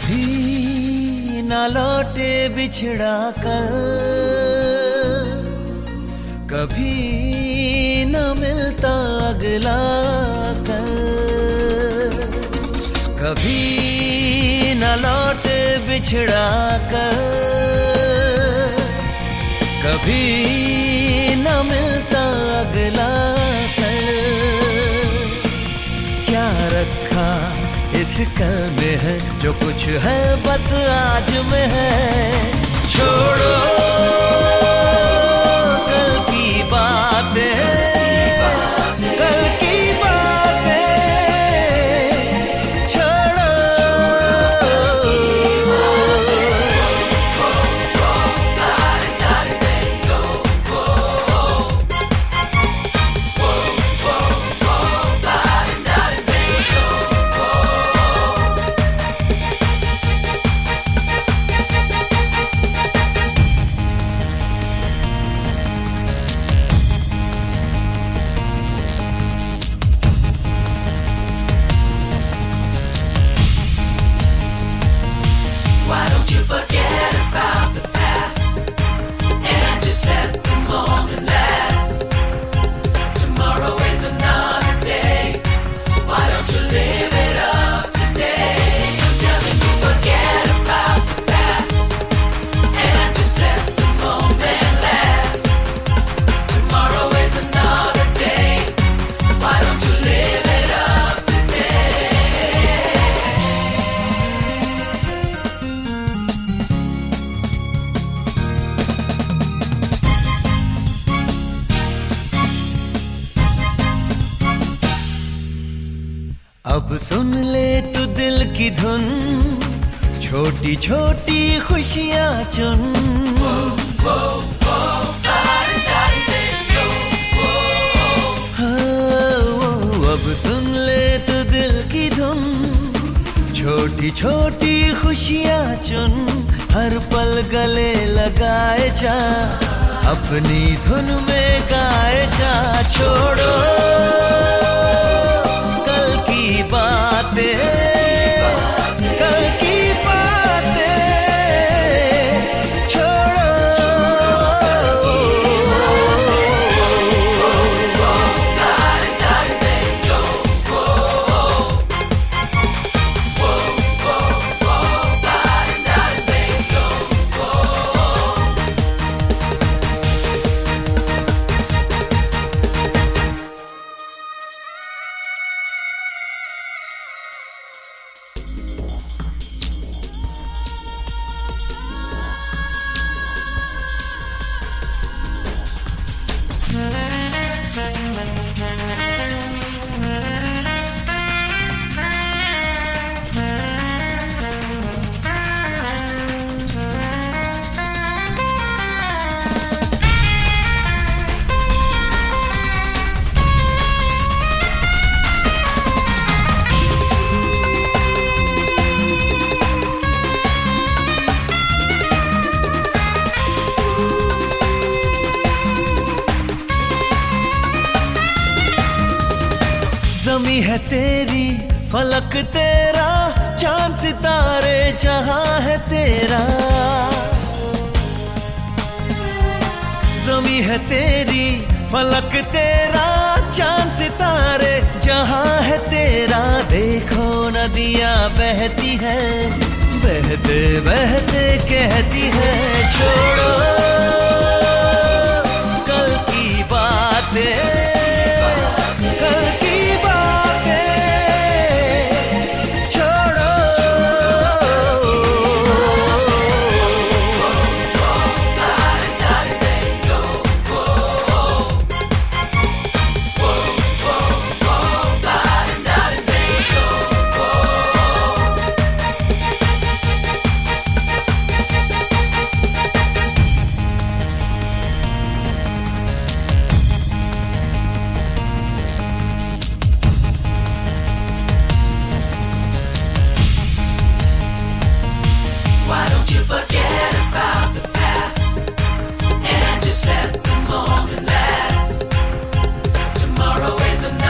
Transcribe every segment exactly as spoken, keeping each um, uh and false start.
कभी ना लौटे बिछड़ा कर, कभी ना मिलता अगला कल, कभी ना लौटे बिछड़ा कर, कभी ना मिलता अगला कल। क्या रखा इस कल में है, जो कुछ है बस आज में है। छोड़ो कल की बातें, कल की बातें छोड़ो। You forget about the past and just let the moment last. Tomorrow is another day. Why don't you live it up today? I'm telling you, forget about the past and just let the moment last. Tomorrow is another day. Why don't you live it up today? अब सुन ले तू दिल की धुन, छोटी छोटी खुशियाँ चुन। हाँ, अब सुन ले तू दिल की धुन, छोटी छोटी खुशियाँ चुन। हर पल गले लगाए जा, अपनी धुन में गाए जा। छोड़ो कल की बातें, कल की बातें छोड़ो। ज़मीं है तेरी, फलक तेरा, चांद सितारे जहां है तेरा। ज़मीं है तेरी, फलक तेरा, चांद सितारे जहां है तेरा। देखो नदियां बहती है, बहते बहते कहती है। छोड़ो कल की बातें, कल की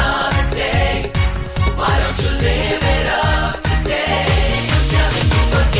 Live it up today. I'm telling you, forget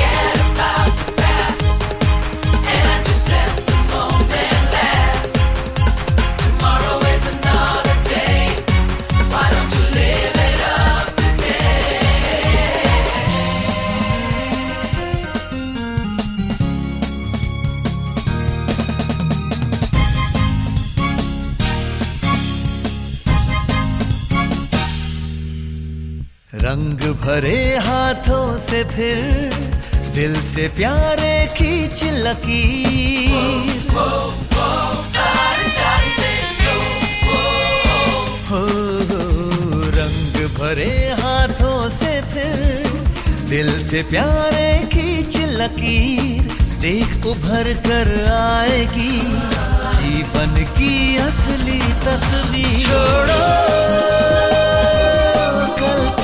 रंग भरे हाथों से फिर दिल से प्यारे खींच लकीर। हो रंग भरे हाथों से फिर दिल से प्यारे खींच लकीर। देख उभर कर आएगी जीवन की असली तस्वीर। छोड़ो कल